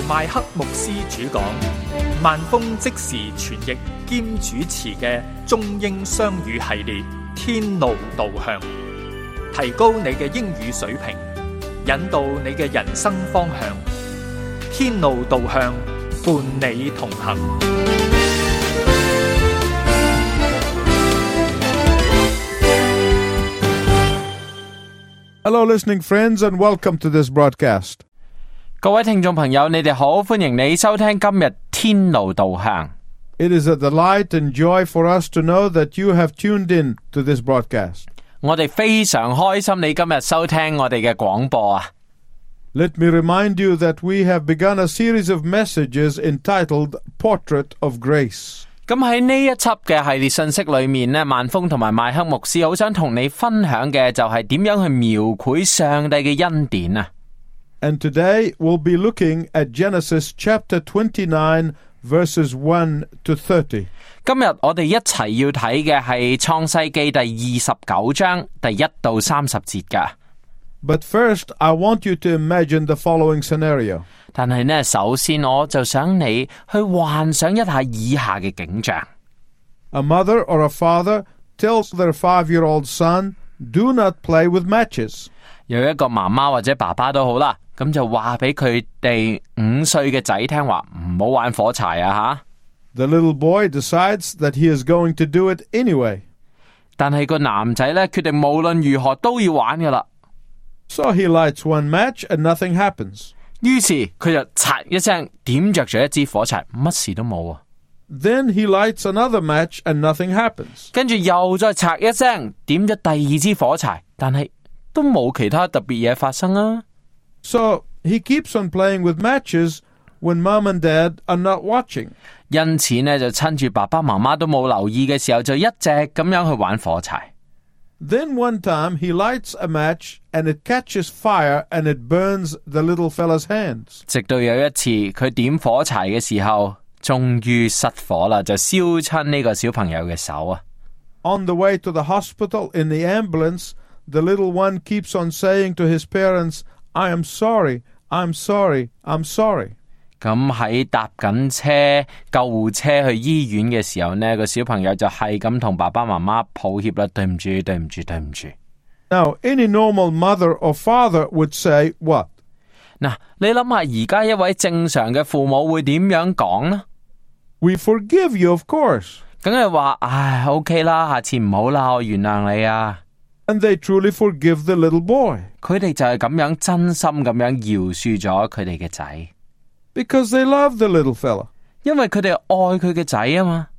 麥克牧師主講，萬峰即時傳譯兼主持嘅中英雙語系列《天路導向》，提高你嘅英語水平，引導你嘅人生方向。天路導向，伴你同行。 Hello, listening friends, and welcome to this broadcast. 各位聽眾朋友，你哋好，歡迎你收聽今日天路導向。 It is a delight and joy for us to know that you have tuned in to this broadcast. 我哋非常開心你今日收聽我哋嘅廣播啊。 Let me remind you that we have begun a series of messages entitled Portrait of Grace. 咁喺呢一輯嘅系列信息裏面呢，萬峰同埋麥克牧師好想同你分享嘅就係點樣去描繪上帝嘅恩典啊。 And today we'll be looking at Genesis chapter 29 verses 1 to 30. 今日我哋一齊要睇嘅係創世記第29章第1到30節㗎。 But first, I want you to imagine the following scenario. 但係呢，首先我就想你去幻想一下以下嘅景象。 A mother or a father tells their 5-year-old son, do not play with matches. 有一個媽媽或者爸爸都好啦，咁就話俾佢哋5歲嘅仔聽話，唔好玩火柴啊吓。 The little boy decides that he is going to do it anyway. 但係個男仔呢，決定無論如何都要玩噶啦。 So he lights one match and nothing happens. 於是佢就嚓一聲點着咗一支火柴，乜事都冇啊。 Then he lights another match and nothing happens. 跟住又再嚓一聲點咗第2支火柴，但係都冇其他特別嘢發生啊。 So he keeps on playing with matches when mom and dad are not watching. 因此呢，就趁住爸爸媽媽都冇留意嘅時候，就一直咁樣去玩火柴。 Then one time he lights a match and it catches fire and it burns the little fella's hands. 直到有一次佢點火柴嘅時候，終於失火啦，就燒親呢個小朋友嘅手啊。 On the way to the hospital in the ambulance, the little one keeps on saying to his parents, I am sorry, I'm sorry, I'm sorry. 咁喺搭緊車救護車去醫院嘅時候呢，個小朋友就係咁同爸爸媽媽抱歉啦，對唔住，對唔住，對唔住。 Now, any normal mother or father would say what? 嗱，你諗下而家一位正常嘅父母會點樣講呢？ We forgive you, of course. 梗係話，唉 ，OK 啦，下次唔好啦，我原諒你啊。 And they truly forgive the little boy. 佢哋就係咁樣真心咁樣饒恕咗佢哋嘅仔。 Because they love the little fella. 因為佢哋愛佢嘅仔啊嘛。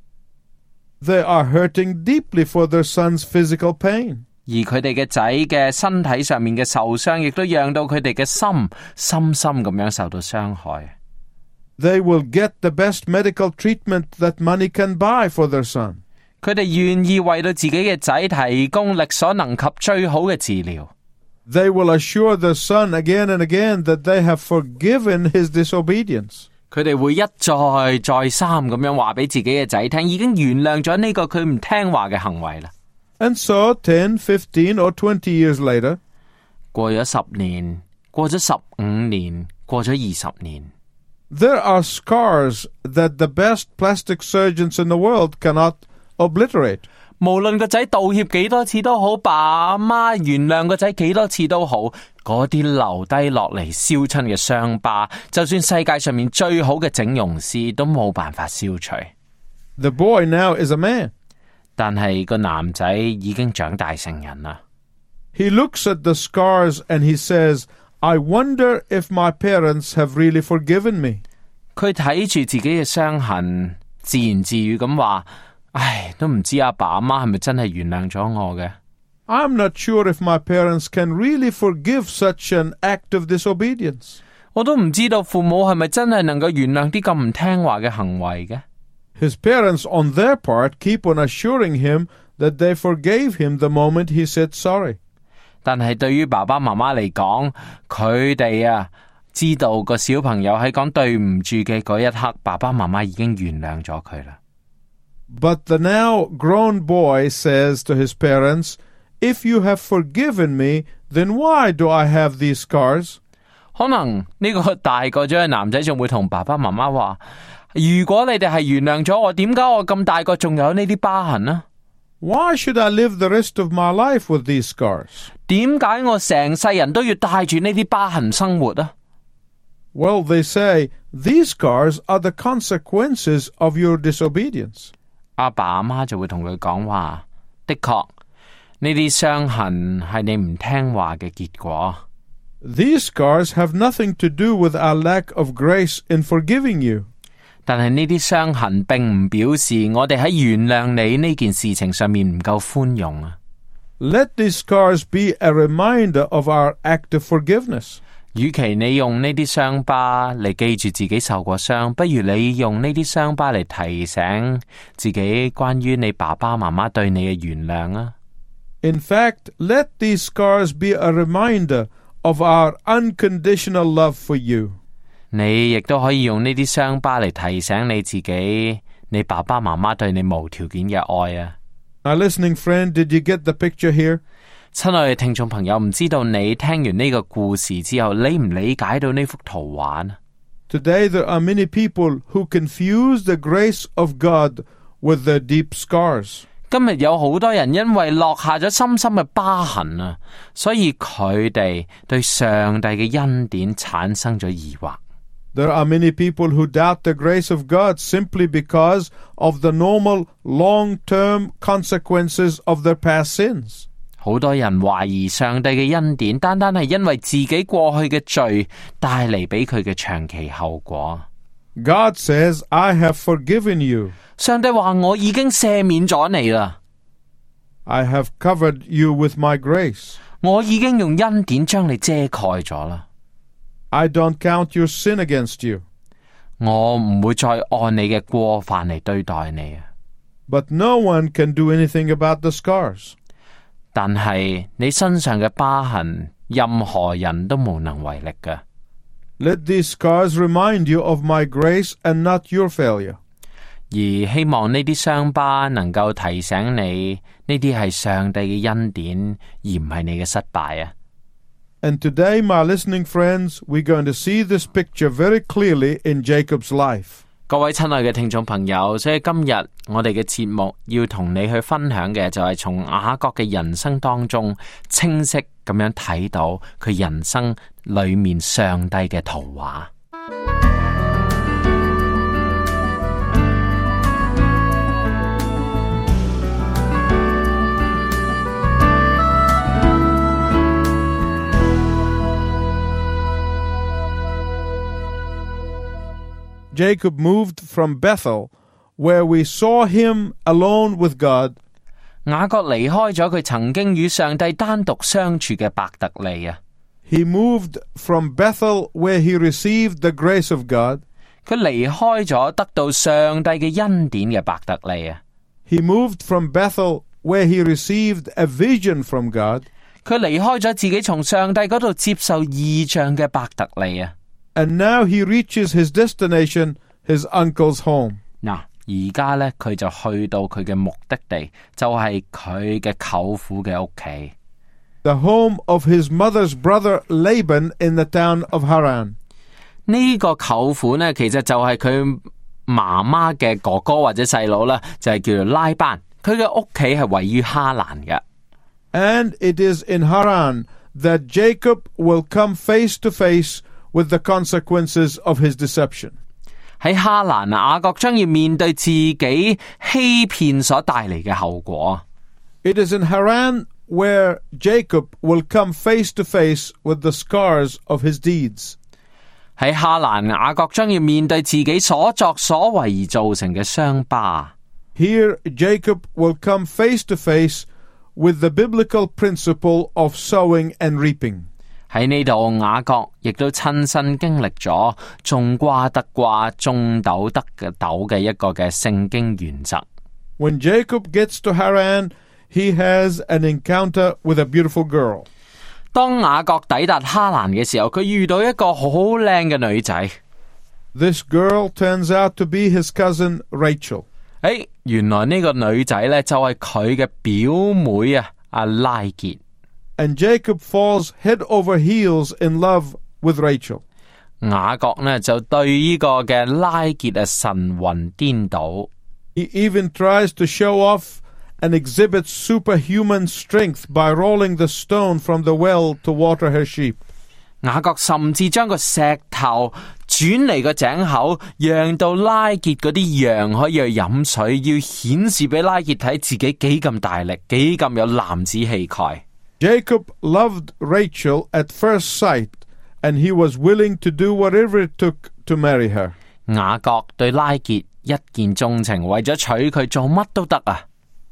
They are hurting deeply for their son's physical pain. 而佢哋嘅仔嘅身體上面嘅受傷，亦都讓到佢哋嘅心深深咁樣受到傷害。 They will get the best medical treatment that money can buy for their son. 佢哋願意為到自己嘅仔提供力所能及最好嘅治療。 They will assure their son again and again that they have forgiven his disobedience. 佢哋會一再再三咁樣話俾自己嘅仔聽，已經原諒咗呢個佢唔聽話嘅行為啦。 And so 10, 15 or 20 years later, 過咗10年，過咗15年，過咗20年。 there are scars that the best plastic surgeons in the world cannot obliterate. 無論個仔道歉幾多次都好，爸媽原諒個仔幾多次都好，嗰啲留低落嚟燒親嘅傷疤，就算世界上面最好嘅整容師都冇辦法消除。 The boy now is a man. 但係個男仔已經長大成人啦。 He looks at the scars and he says, I wonder if my parents have really forgiven me. 佢睇住自己嘅傷痕，自言自語咁話，唉，都唔知阿爸阿媽係咪真係原諒咗我嘅。 I'm not sure if my parents can really forgive such an act of disobedience. 我都唔知道父母係咪真係能夠原諒啲咁唔聽話嘅行為嘅。 His parents, on their part, keep on assuring him that they forgave him the moment he said sorry. 但係對於爸爸媽媽嚟講，佢哋知道個小朋友喺講對唔住嘅嗰一刻，爸爸媽媽已經原諒咗佢啦。 But the now grown boy says to his parents, If you have forgiven me, then why do I have these scars? 可能呢個大個咗嘅男仔仲會同爸爸媽媽話，如果你哋係原諒咗我，點解我咁大個仲有呢啲疤痕呢？ Why should I live the rest of my life with these scars? 點解我成世人都要帶住呢啲疤痕生活啊？ Well, they say, these scars are the consequences of your disobedience. 阿爸阿媽就會同佢講話，的確，呢啲傷痕係你唔聽話嘅結果。 These scars have nothing to do with our lack of grace in forgiving you. 但係呢啲傷痕並唔表示我哋喺原諒你呢件事情上面唔夠寬容啊。 Let these scars be a reminder of our act of forgiveness. 與其你用呢啲傷疤嚟記住自己受過傷，不如你用呢啲傷疤嚟提醒自己關於你爸爸媽媽對你嘅原諒啊。 In fact, let these scars be a reminder of our unconditional love for you. 你亦都可以用呢啲傷疤嚟提醒你自己，你爸爸媽媽對你無條件嘅愛啊。 Now, listening friend, did you get the picture here? 親愛嘅聽眾朋友，唔知道你聽完呢個故事之後，理唔理解到呢幅圖畫呢？ Today, there are many people who confuse the grace of God with their deep scars. 今日有好多人因為落下咗深深嘅疤痕啊，所以佢哋對上帝嘅恩典產生咗疑惑。 There are many people who doubt the grace of God simply because of the normal long-term consequences of their past sins. 好多人懷疑上帝嘅恩典，單單係因為自己過去嘅罪帶嚟俾佢嘅長期後果。 God says, I have forgiven you. 上帝話我已經赦免咗你啦， I have covered you with my grace. 我已經用恩典將你遮蓋咗啦。 I don't count your sin against you. 我唔會再按你嘅過犯嚟對待你啊。 But no one can do anything about the scars. 但係你身上嘅疤痕，任何人都無能為力㗎。 Let these scars remind you of my grace and not your failure. 而希望呢啲傷疤能夠提醒你，呢啲係上帝嘅恩典，而唔係你嘅失敗啊。 And today, my listening friends, we're going to see this picture very clearly in Jacob's life. 各位親愛嘅聽眾朋友，所以今日我哋嘅節目要同你去分享嘅就係從雅各嘅人生當中清晰咁樣睇到佢人生裏面上帝嘅圖畫。 Jacob moved from Bethel, where we saw him alone with God. 雅各離開咗佢曾經與上帝單獨相處嘅伯特利啊。 He moved from Bethel, where he received the grace of God. 佢離開咗得到上帝嘅恩典嘅伯特利啊。 He moved from Bethel, where he received a vision from God. 佢離開咗自己從上帝嗰度接受異象嘅伯特利啊。 And now he reaches his destination, his uncle's home. 嗱，而家咧佢就去到佢嘅目的地，就係佢嘅舅父嘅屋企。 The home of his mother's brother Laban in the town of Haran. 呢個舅父呢，其實就係佢媽媽嘅哥哥或者細佬啦，就係叫做拉班。佢嘅屋企係位於哈蘭嘅。 And it is in Haran that Jacob will come face to face with the consequences of his deception. 喺哈蘭雅各將要面對自己欺騙所帶嚟嘅後果。 It is in Haran where Jacob will come face to face with the scars of his deeds. 喺哈蘭雅各將要面對自己所作所為而造成嘅傷疤。 Here Jacob will come face to face with the biblical principle of sowing and reaping. 喺呢度雅各亦都親身經歷咗種瓜得瓜，種豆得嘅豆嘅一個嘅聖經原則。 When Jacob gets to Haran, he has an encounter with a beautiful girl. 當雅各抵達哈蘭嘅時候，佢遇到一個好靚嘅女仔。 This girl turns out to be his cousin Rachel. 原來呢個女仔呢，就係佢嘅表妹啊，阿拉結。 And Jacob falls head over heels in love with Rachel. 雅各呢就對呢個嘅拉結神魂顛倒。 He even tries to show off and exhibit superhuman strength by rolling the stone from the well to water her sheep. 雅各甚至將個石頭轉嚟個井口，讓到拉結嗰啲羊可以去飲水，要顯示俾拉結睇自己幾咁大力，幾咁有男子氣概。 Jacob loved Rachel at first sight, and he was willing to do whatever it took to marry her. 雅各對拉結一見鍾情，為咗娶佢做乜都得啊！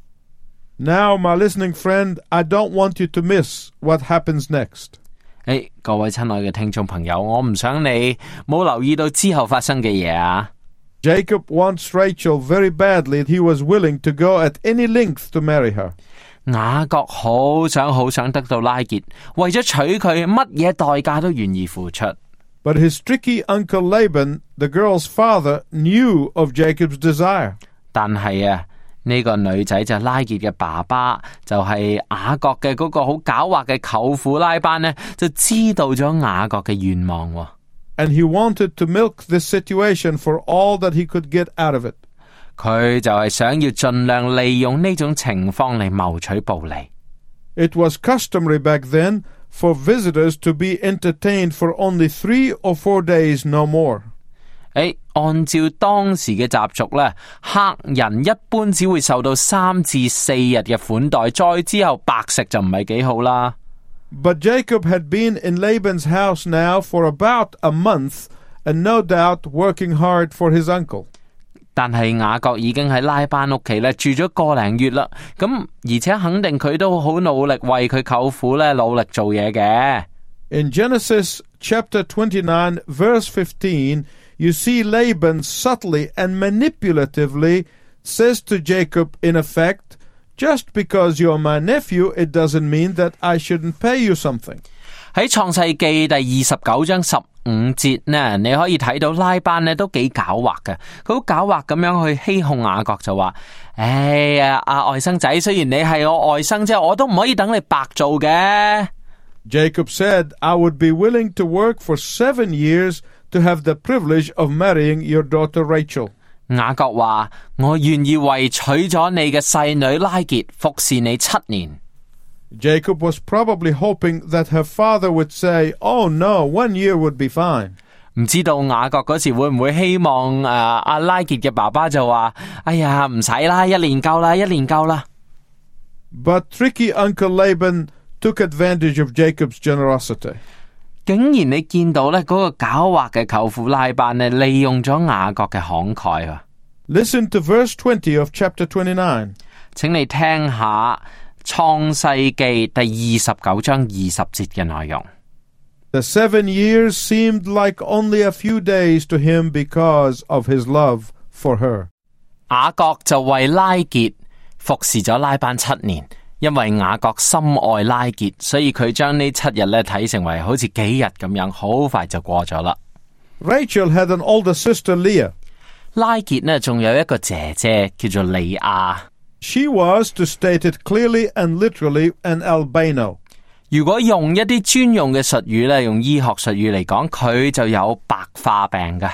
Now, my listening friend, I don't want you to miss what happens next. 各位親愛嘅聽眾朋友，我唔想你冇留意到之後發生嘅嘢啊！ Jacob wants Rachel very badly. He was willing to go at any length to marry her. 雅各好想得到拉結，為咗娶佢，乜嘢代價都願意付出。 But his tricky uncle Laban, the girl's father, knew of Jacob's desire. 但係啊，呢個女仔就拉結嘅爸爸，就係雅各嘅嗰個好狡猾嘅舅父拉班呢，就知道咗雅各嘅願望。 And he wanted to milk this situation for all that he could get out of it. 佢就係想要盡量利用呢種情況嚟謀取暴利。 It was customary back then for visitors to be entertained for only 3 or 4 days, no more. 按照當時嘅習俗呢，客人一般只會受到3至4日嘅款待，再之後白食就唔係幾好啦。 But Jacob had been in Laban's house now for about a month, and no doubt working hard for his uncle. 但係雅各已經喺拉班屋企咧住咗個零月啦，咁而且肯定佢都好努力為佢舅父咧努力做嘢嘅。 In Genesis chapter 29, verse 15, you see Laban subtly and manipulatively says to Jacob, in effect, just because you're my nephew, it doesn't mean that I shouldn't pay you something. 喺創世記第29章15節呢，你可以睇到拉班呢都幾狡猾嘅，佢好狡猾咁樣去欺哄雅各，就話：外甥仔，雖然你係我外甥啫，我都唔可以等你白做嘅。 Jacob said, I would be willing to work for 7 years to have the privilege of marrying your daughter Rachel. 雅各話：我願意為娶咗你嘅細女拉結服侍你7年。 Jacob was probably hoping that her father would say, oh no, 1 year would be fine. 唔知道雅各嗰時會唔會希望阿拉結嘅爸爸就話：哎呀，唔使啦，1年夠啦，1年夠啦。 But tricky Uncle Laban took advantage of Jacob's generosity. 竟然你見到呢嗰個狡猾嘅舅父拉班呢，利用咗雅各嘅慷慨啊！ Listen to verse 20 of chapter 29. 請你聽下創世記第29章20節嘅內容。 The 7 years seemed like only a few days to him because of his love for her. 雅各就為拉結服侍咗拉班7年，因為雅各深愛拉結，所以佢將呢7日咧睇成為好似幾日咁樣，好快就過咗啦。 Rachel had an older sister, Leah. 拉結呢仲有一個姐姐叫做利亞。 She was, to state it clearly and literally, an albino. 如果用一啲專用嘅術語咧，用醫學術語嚟講，佢就有白化病嘅。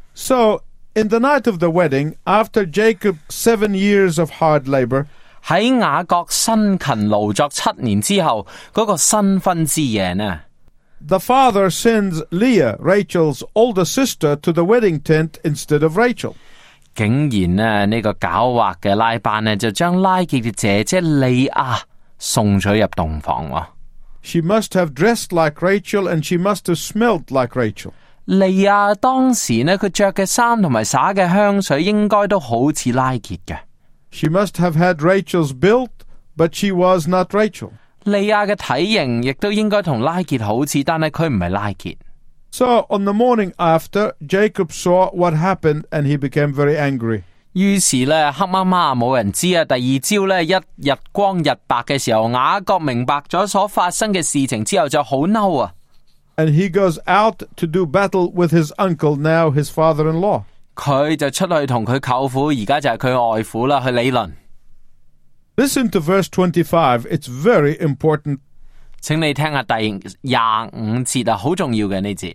So, in the night of the wedding, after Jacob 7 years of hard labor, 喺雅各辛勤勞作7年之後，嗰個新婚之夜呢， the father sends Leah, Rachel's older sister, to the wedding tent instead of Rachel. 竟然呢個狡猾嘅拉班呢，就將拉結嘅姐姐利亞送咗入洞房喎。 She must have dressed like Rachel, and she must have smelled like Rachel. 利亞當時呢，佢着嘅衫同埋灑嘅香水應該都好似拉結嘅。 She must have had Rachel's build, but she was not Rachel. 利亞嘅體型亦都應該同拉結好似，但係佢唔係拉結。 So, on the morning after, Jacob saw what happened, and he became very angry. 於是呢，黑媽媽冇人知啊。第二朝呢，一日光日白嘅時候，雅各明白咗所發生嘅事情之後，就好嬲啊。 And he goes out to do battle with his uncle, now his father-in-law. 佢就出去同佢舅父，而家就係佢外父啦，去理論。 Listen to verse 25. It's very important. 請你聽下第25節啊，好重要嘅呢節。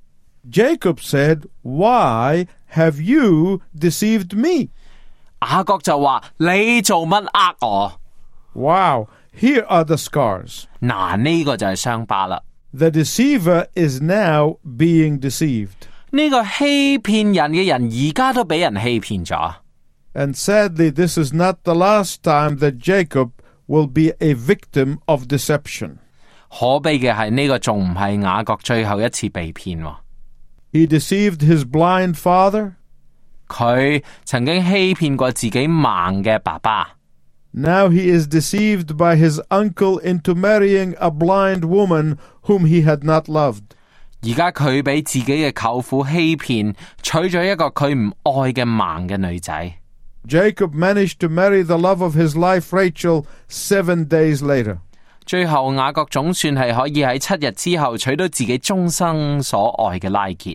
Jacob said, "Why have you deceived me?" 雅各就話：你做乜呃我？ Wow, here are the scars. 嗱，呢個就係傷疤啦。 The deceiver is now being deceived. 呢個欺騙人嘅人而家都俾人欺騙咗。 And sadly, this is not the last time that Jacob will be a victim of deception. 可悲嘅係呢個仲唔係雅各最後一次被騙喎。 He deceived his blind father. 佢曾經欺騙過自己盲嘅爸爸。 Now he is deceived by his uncle into marrying a blind woman whom he had not loved. 而家佢俾自己嘅舅父欺騙，娶咗一個佢唔愛嘅盲嘅女仔。 Jacob managed to marry the love of his life, Rachel, 7 days later. 最後雅各總算係可以喺7日之後娶到自己終生所愛嘅拉結。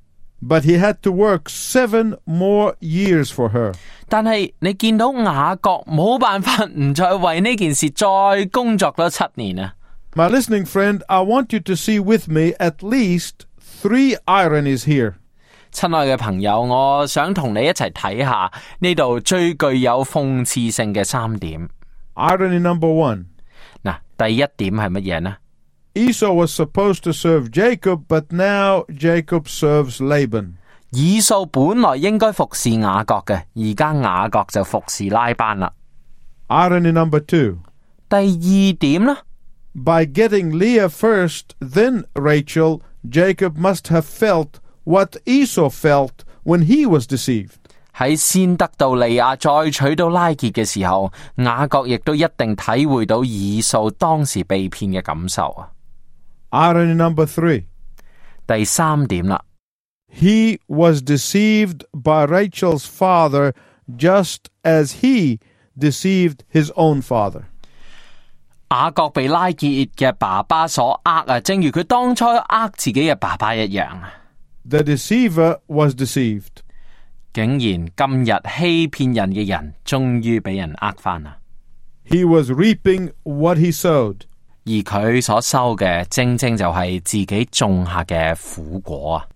But he had to work 7 more years for her. 但係你見到雅各冇辦法唔再為呢件事再工作多7年啊！ My listening friend, I want you to see with me at least 3 ironies here. 親愛嘅朋友，我想同你一齊睇下呢度最具有諷刺性嘅3點。 Irony number 1. 嗱，第一點係乜嘢呢？ Esau was supposed to serve Jacob, but now Jacob serves Laban. 以掃本來應該服侍雅各嘅，而家雅各就服侍拉班啦。 Irony number 2. 第二點呢？ By getting Leah first, then Rachel, Jacob must have felt what Esau felt when he was deceived. 喺先得到利亞再娶到拉結嘅時候，雅各亦都一定體會到以掃當時被騙嘅感受啊。 Irony number 3. 第3點啦。 He was deceived by Rachel's father just as he deceived his own father. 雅各被拉結嘅爸爸所呃，正如佢當初呃自己嘅爸爸一樣。 The deceiver was deceived. 竟然今日欺騙人嘅人終於俾人呃返啦。 He was reaping what he sowed. 而佢所收嘅正正就係自己種下嘅苦果啊。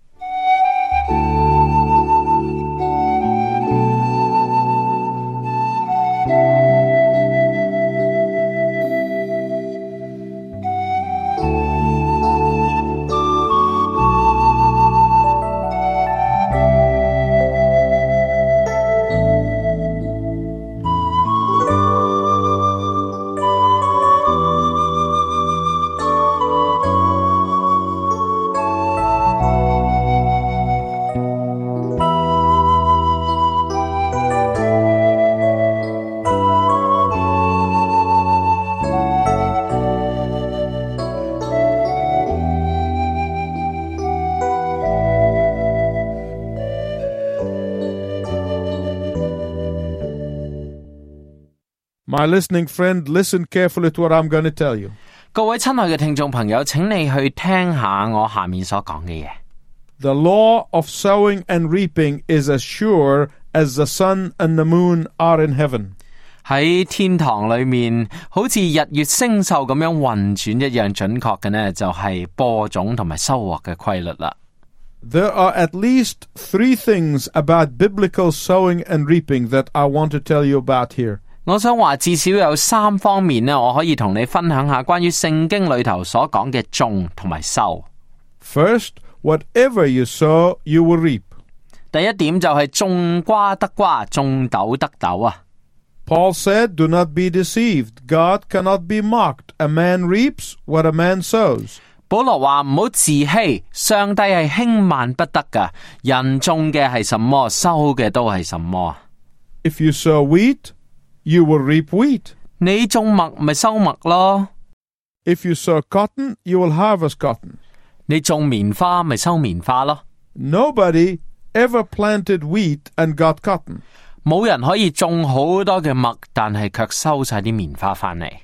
My listening friend, listen carefully to what I'm going to tell you. 各位親愛嘅聽眾朋友，請你去聽下我下面所講嘅嘢。 The law of sowing and reaping is as sure as the sun and the moon are in heaven. 喺天堂裏面，好似日月星宿咁樣運轉一樣準確嘅呢，就係播種同埋收穫嘅規律啦。 There are at least 3 things about biblical sowing and reaping that I want to tell you about here. 我想話至少有3方面呢，我可以同你分享下關於聖經裏頭所講嘅種同埋收。 First, whatever you sow, you will reap. 第一點就係種瓜得瓜，種豆得豆啊。 Paul said, "Do not be deceived. God cannot be mocked. A man reaps what a man sows." 保羅話唔好自欺，上帝係輕慢不得噶，人種嘅係什麼，收嘅都係什麼。 If you sow wheat, you will reap wheat. 你種麥咪收麥咯。 If you sow cotton, you will harvest cotton. 你種棉花咪收棉花咯。 Nobody ever planted wheat and got cotton. 冇人可以種好多嘅麥，但係卻收晒啲棉花返嚟。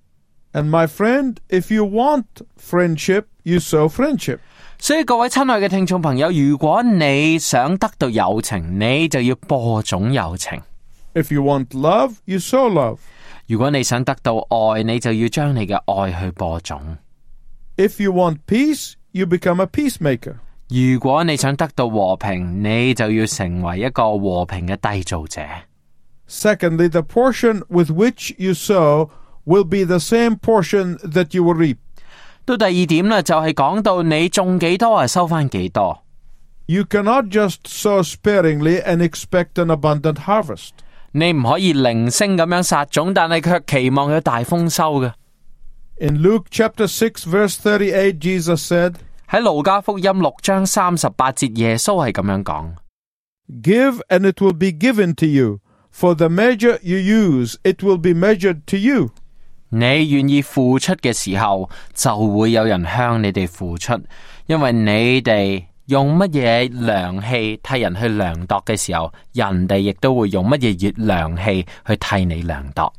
And my friend, if you want friendship, you sow friendship. 所以各位親愛嘅聽眾朋友，如果你想得到友情，你就要播種友情。 If you want love, you sow love. 如果你想得到愛，你就要將你嘅愛去播種。 If you want peace, you become a peacemaker. 如果你想得到和平，你就要成為一個和平嘅締造者。 Secondly, the portion with which you sow will be the same portion that you will reap. 到第二點啦，就係講到你種幾多啊，收翻幾多。 You cannot just sow sparingly and expect an abundant harvest. 你唔可以零星咁樣撒種，但係卻期望有大豐收嘅。 In Luke chapter 6 verse 38, Jesus said, 喺路加福音6章38節，耶穌係咁樣講： Give and it will be given to you. For the measure you use, it will be measured to you. 你願意付出嘅時候，就會有人向你哋付出，因為你哋用乜嘢量器替人去量度嘅時候，人哋亦都會用乜嘢月量器去替你量度。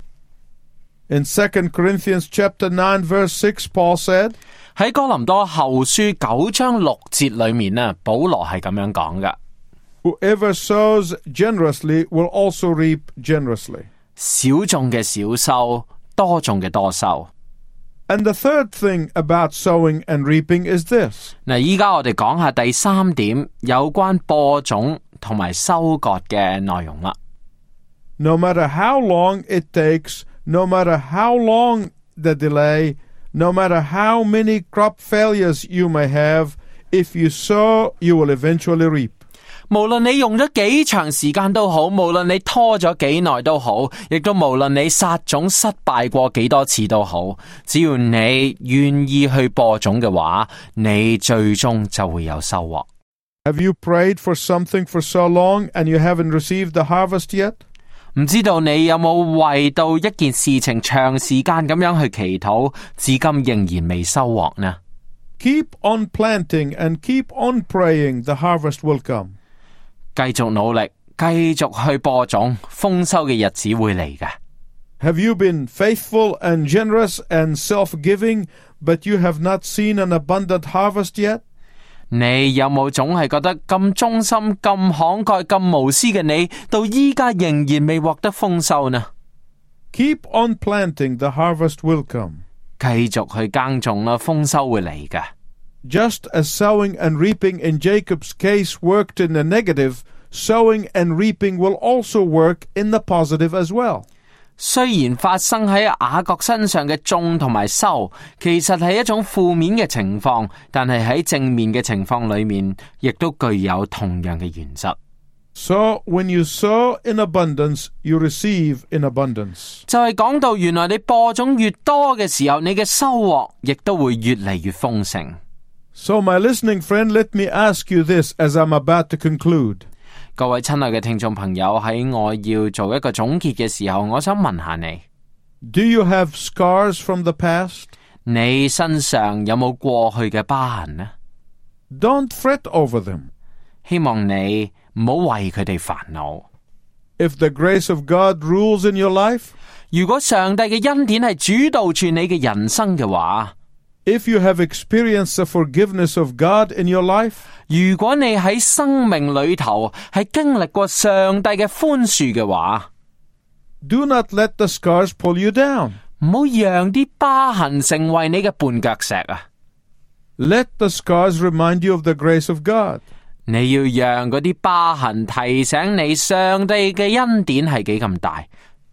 In 2 Corinthians chapter 9 verse 6, Paul said, 喺哥林多後書9章6節裏面啊，保羅係咁樣講㗎。 Whoever sows generously will also reap generously. 少種嘅少收，多種嘅多收。 And the third thing about sowing and reaping is this. 嗱，依家我哋講下第三點，有關播種同埋收割嘅內容啦。 No matter how long it takes, no matter how long the delay, no matter how many crop failures you may have, if you sow, you will eventually reap. 無論你用咗幾長時間都好，無論你拖咗幾耐都好，亦都無論你撒種失敗過幾多次都好，只要你願意去播種嘅話，你最終就會有收穫。 Have you prayed for something for so long and you haven't received the harvest yet? 唔知道你有冇為到一件事情長時間咁樣去祈禱，至今仍然未收穫呢？ Keep on planting and keep on praying, the harvest will come. 繼續努力，繼續去播種，豐收嘅日子會嚟嘅。 Have you been faithful and generous and self-giving, but you have not seen an abundant harvest yet? 你有冇總係覺得咁忠心、咁慷慨、咁無私嘅你，到依家仍然未獲得豐收呢？ Keep on planting, the harvest will come. 繼續去耕種啦，豐收會嚟嘅。 Just as sowing and reaping in Jacob's case worked in the negative, sowing and reaping will also work in the positive as well. 雖然發生喺雅各身上嘅種同埋收，其實係一種負面嘅情況，但係喺正面嘅情況裏面，亦都具有同樣嘅原則。 So when you sow in abundance, you receive in abundance. 就係講到原來你播種越多嘅時候，你嘅收穫亦都會越嚟越豐盛。 So my listening friend, let me ask you this as I'm about to conclude. 各位親愛嘅聽眾朋友，喺我要做一個總結嘅時候，我想問下你 Do you have scars from the past? 你身上有冇過去嘅疤痕呢？ Don't fret over them. 希望你唔好為佢哋煩惱。 If the grace of God rules in your life, 如果上帝嘅恩典係主導住你嘅人生嘅話， if you have experienced the forgiveness of God in your life, 如果你喺生命裏頭係經歷過上帝嘅寬恕嘅話， do not let the scars pull you down. 唔好讓啲疤痕成為你嘅絆腳石啊！ Let the scars remind you of the grace of God. 你要讓嗰啲疤痕提醒你上帝嘅恩典係幾咁大。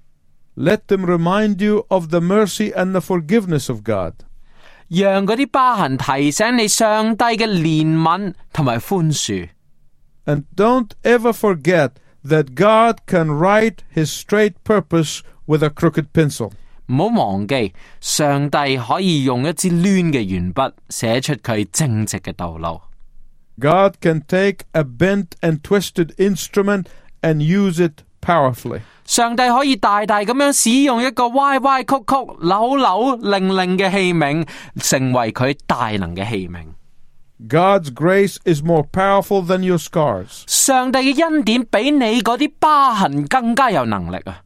Let them remind you of the mercy and the forgiveness of God. 讓嗰啲疤痕提醒你上帝嘅憐憫同埋寬恕。 And don't ever forget that God can write his straight purpose with a crooked pencil. 唔好忘記，上帝可以用一支攣嘅鉛筆寫出佢正直嘅道路。 God can take a bent and twisted instrument and use it powerfully. 上帝可以大大咁樣使用一個歪歪曲曲、扭扭擰擰嘅器皿，成為佢大能嘅器皿。 God's grace is more powerful than your scars. 上帝嘅恩典比你嗰啲疤痕更加有能力啊！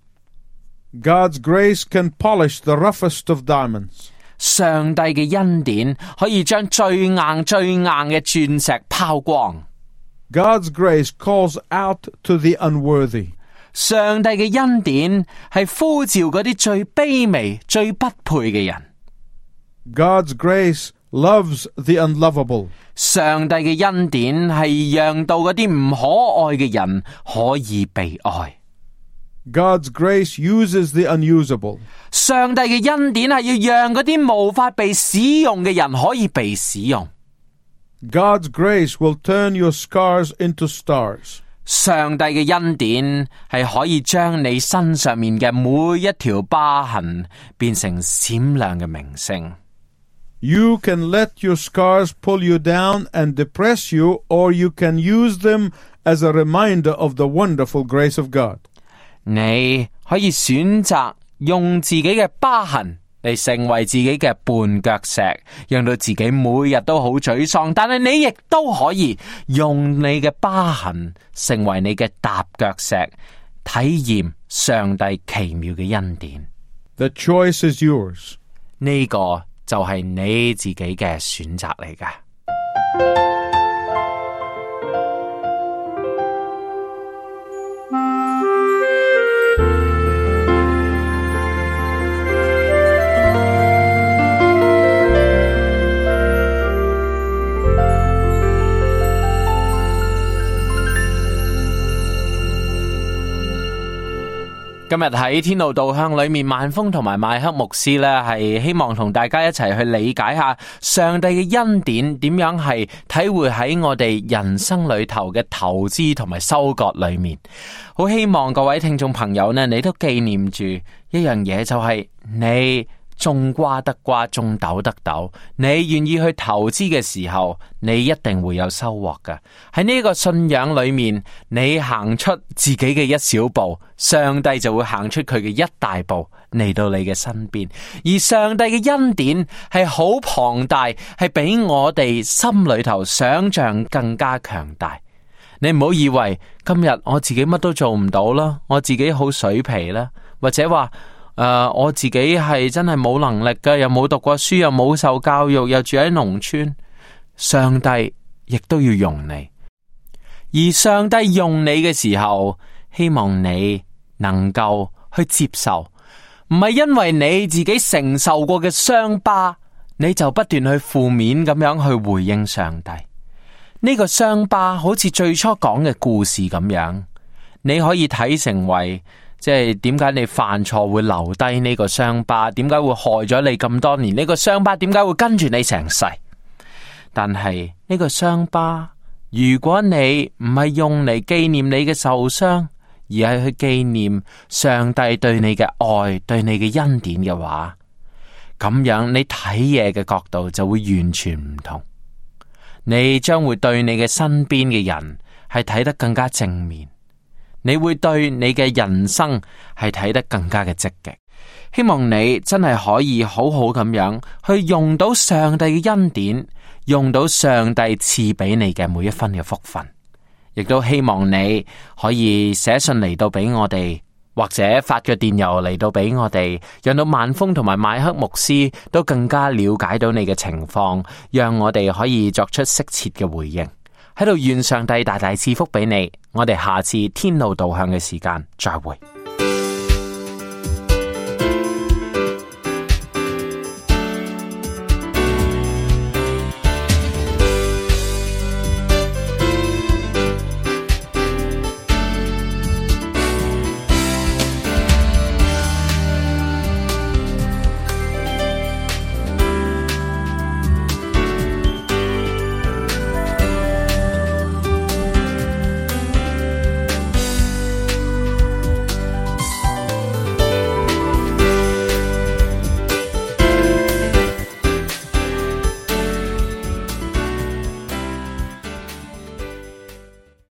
God's grace can polish the roughest of diamonds. 上帝嘅恩典可以將最硬嘅鑽石拋光。 God's grace calls out to the unworthy. 上帝嘅恩典係呼召嗰啲最卑微、最不配嘅人。 God's grace loves the unlovable. 上帝嘅恩典係讓到嗰啲唔可愛嘅人可以被愛。 God's grace uses the unusable. 上帝嘅恩典係要讓嗰啲無法被使用嘅人可以被使用。 God's grace will turn your scars into stars. 上帝嘅恩典係可以將你身上面嘅每一條疤痕變成閃亮嘅明星。 You can let your scars pull you down and depress you, or you can use them as a reminder of the wonderful grace of God. 你可以選擇用自己嘅疤痕嚟成為自己嘅絆腳石，讓到自己每日都好沮喪。但係你亦都可以用你嘅疤痕成為你嘅踏腳石，體驗上帝奇妙嘅恩典。 The choice is yours. 呢個就係你自己嘅選擇嚟㗎。今日喺天路導向裏面，萬峰同埋麥克牧師呢係希望同大家一齊去理解下上帝嘅恩典點樣係體會喺我哋人生裏頭嘅投資同埋收割裏面。好希望各位聽眾朋友呢，你都紀念住一樣嘢，就係你種瓜得瓜，種豆得豆。你願意去投資嘅時候，你一定會有收穫㗎。喺呢個信仰裏面，你行出自己嘅一小步，上帝就會行出佢嘅一大步嚟到你嘅身邊。而上帝嘅恩典係好龐大，係比我哋心裏頭想象更加強大。你唔好以為今日我自己乜都做唔到啦，我自己好水皮啦，或者話我自己係真係冇能力㗎，又冇讀過書，又冇受教育，又住喺農村。上帝亦都要用你，而上帝用你嘅時候，希望你能夠去接受，唔係因為你自己承受過嘅傷疤，你就不斷去負面咁樣去回應上帝。呢個傷疤好似最初講嘅故事咁樣，你可以睇成為即係點解你犯錯會留低呢個傷疤，點解會害咗你咁多年，呢個傷疤點解會跟住你成世。但係呢個傷疤，如果你唔係用嚟紀念你嘅受傷，而係去紀念上帝對你嘅愛，對你嘅恩典嘅話，咁樣你睇嘢嘅角度就會完全唔同。你將會對你嘅身邊嘅人係睇得更加正面，你會對你嘅人生係睇得更加嘅積極。希望你真係可以好好咁樣去用到上帝嘅恩典，用到上帝賜俾你嘅每一分嘅福分。亦都希望你可以寫信嚟到俾我哋，或者發個電郵嚟到俾我哋，讓到萬峰同埋麥克牧師都更加了解到你嘅情況，讓我哋可以作出適切嘅回應。喺度願上帝大大賜福俾你，我哋下次天路導向嘅時間再會。